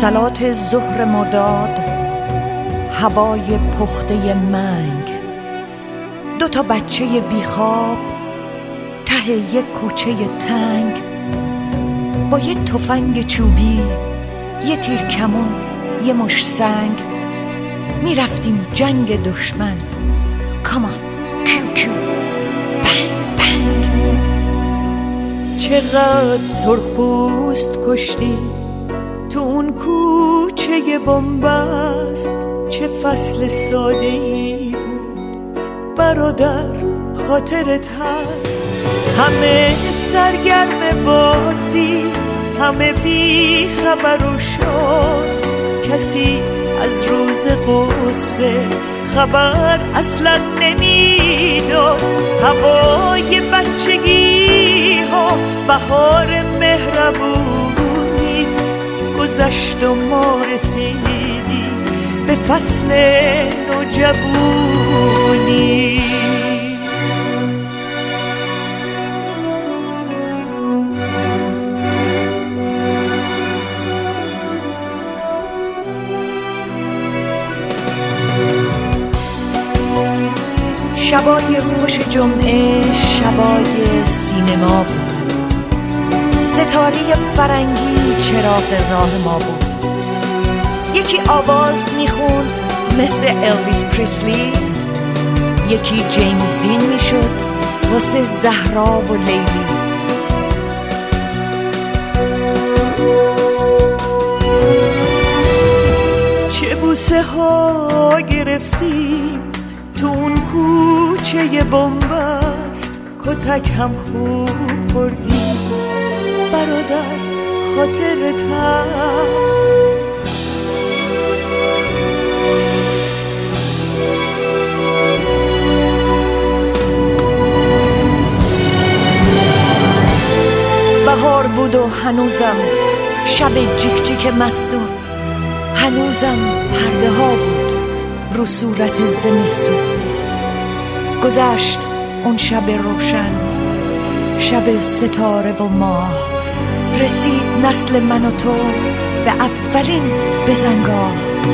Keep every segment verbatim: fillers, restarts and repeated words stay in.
صلات ظهر مرداد، هوای پخته منگ، دو تا بچه بیخواب ته یک کوچه تنگ، با یه تفنگ چوبی، یه تیر کمون، یه مش سنگ، میرفتیم جنگ دشمن. کامان کیو کیو بنگ بنگ. چقدر سرخ پوست کشتی تو اون کوچه بنبست، چه فصل ساده‌ای بود برادر، خاطرت هست؟ همه سرگرم بازی، همه بی خبر و شاد، کسی از روز قصه خبر اصلا نمیداد. هوای بچگی ها، بهار مهربونی گذشت و ما رسیدیم به فصل نوجوانی. شبای خوش جمعه، شبای سینما بود، ستاره فرنگی چراغ راه ما بود. یکی آواز میخوند مثل الویس پریسلی، یکی جیمز دین میشد واسه زهرا و لیلی. چه بوسه ها گرفتیم تو اون کوچه بنبست، کتک هم خوب خوردیم برادر، خاطرت هست؟ بهار بود و هنوزم شب جیک جیک مستون، هنوزم پرده ها بود رو صورت زمستون. گذشت اون شب روشن، شب ستاره و ماه، رسید نسل من و تو به اولین بزنگاه.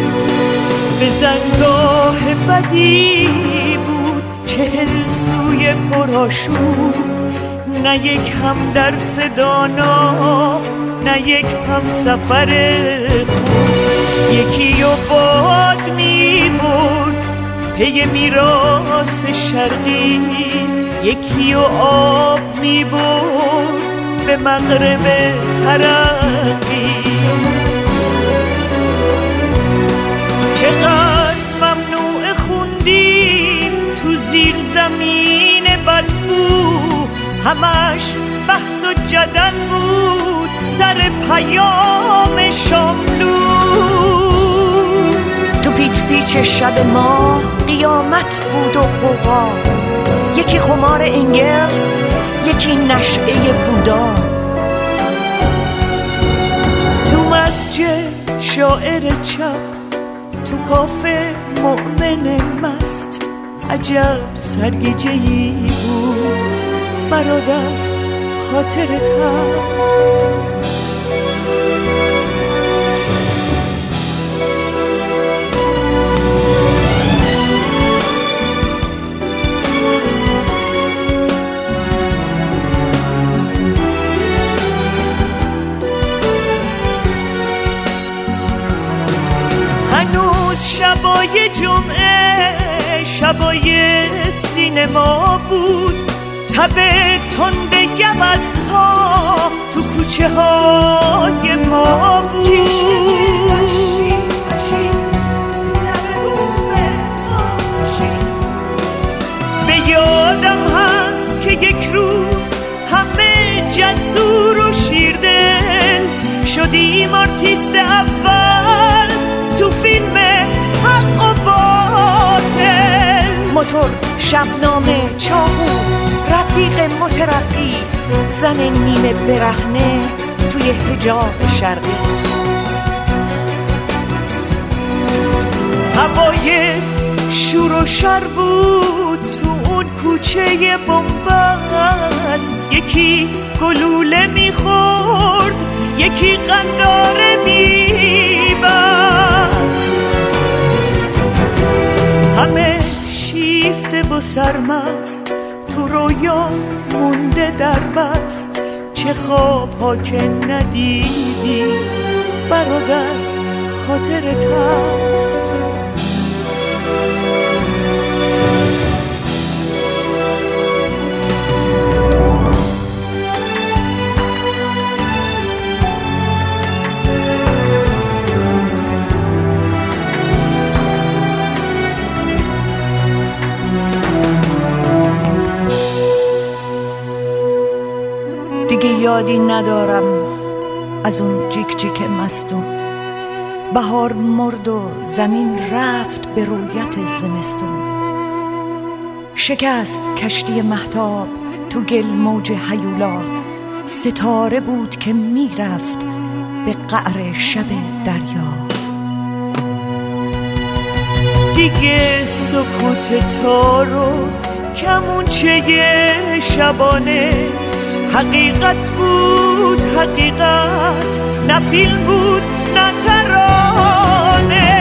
بزنگاه بدی بود، چهل سوی پرآشوب، نه یک هم درس دانا، نه یک هم سفر خوب. یکی و باد می برد پی میراث شرقی، یکی و آب می برد به مغرب ترقی. چقدر ممنوع خوندیم تو زیر زمین بدبو، همش بحث و جدل بود سر پیام شاملو. تو پیچ پیچ شب ما قیامت بود و قوقا، یکی خمار انگلز، یکی نشعه بودا. تو مسجد شاعر چپ، تو کافه مؤمن مست، عجب سرگیجه‌ای بود برادر، خاطرت هست؟ هنوز شبای جمعه، شبای سینما بود، تب تند گوزها تو کوچه های ما بود. به یادم هست که یک روز همه جسور و شیردل شدیم آرتیست اول تو فیلم حق و باطل. موتور، شبنامه، چاقو، رفیق مترقی، زن نیمه برهنه توی حجاب شرقی. هوای شور و شر بود تو اون کوچه بنبست، یکی گلوله میخورد، یکی قنداره می سرمست تو رویا مونده در بست، چه خواب ها که ندیدی برادر خاطرت هست. دیگه یادی ندارم از اون جیک جیک مستون، بهار مرد و زمین رفت به رویت زمستون. شکست کشتی مهتاب تو گل موج هیولا، ستاره بود که میرفت به قعر شب دریا. دیگه سکوت تارو کمونچه شبانه، حقیقت بود حقیقت، نه فیلم بود نه ترانه.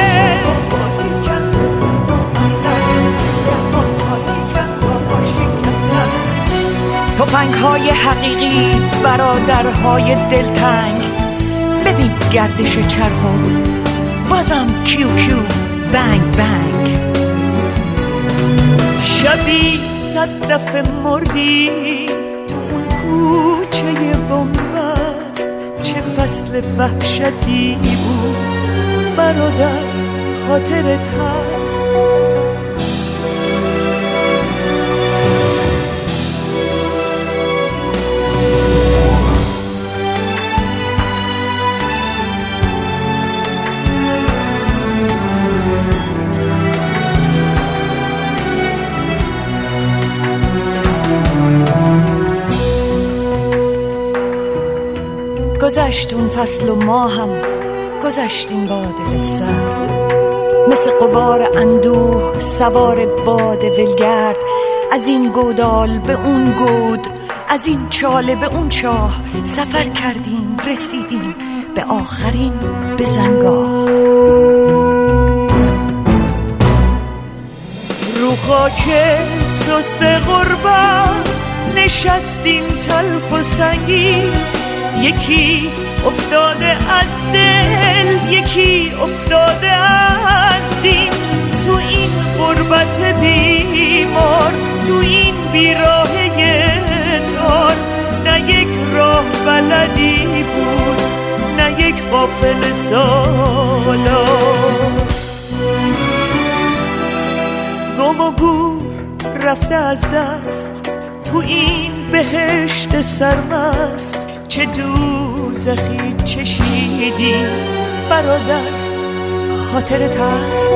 تفنگ های حقیقی برادرهای دلتنگ، ببین گردش چرخو بازم کیو کیو بنگ بنگ. شبی صد دفعه مردی کوچه بنبست، چه فصل وحشتی بود برادر خاطرت هست. گذشت اون فصل و ما هم گذشتیم با دل سرد، مثل غبار اندوه سوار باد ولگرد. از این گودال به اون گود، از این چاله به اون چاه، سفر کردیم رسیدیم به آخرین بزنگاه. رو خاک سست غربت نشستیم تلخ و سنگین، یکی افتاده از دل یکی افتاده از دین. تو این غربت بیمار، تو این بیراهه تار، نه یک راه بلدی بود نه یک قافله سالار. گم و گور رفته از دست تو این بهشت سرمست، چه دوزخی چشیدی برادر خاطرت هست.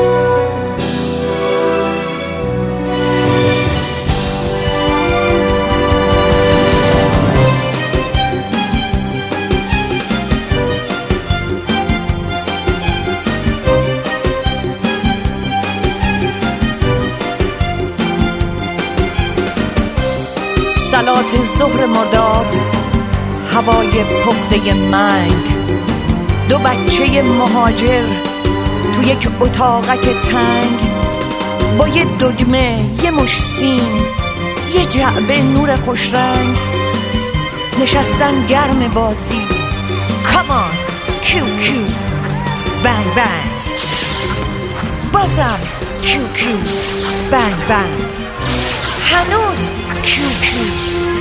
صلات ظهر مرداد، هوای پخته منگ، دو بچه مهاجر تو یک اتاقک تنگ، با یه دگمه یه مش سیم یه جعبه نور خوش رنگ، نشستن گرم بازی. کامان کیو کیو بنگ بنگ، بازم کیو کیو بنگ بنگ، هنوز کیو کیو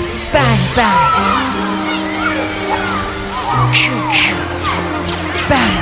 بنگ بنگ، کیو کیو بنگ.